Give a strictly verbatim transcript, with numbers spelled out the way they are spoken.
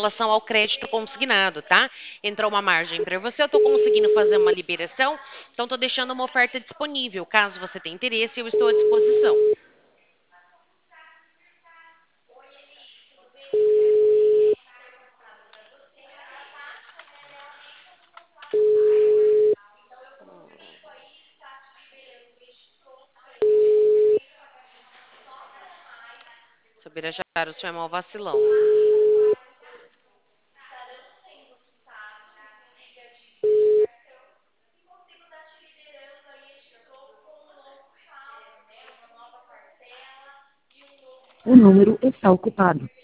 relação ao crédito consignado, tá? Entrou uma margem para você, eu estou conseguindo fazer uma liberação, então estou deixando uma oferta disponível. Caso você tenha interesse, eu estou à disposição. Seu Birajara, o senhor é mal vacilão. O número está ocupado.